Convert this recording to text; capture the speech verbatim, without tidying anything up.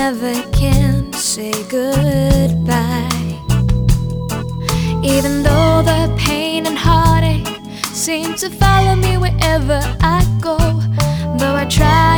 never can say goodbye. Even though the pain and heartache seem to follow me wherever I go, though I try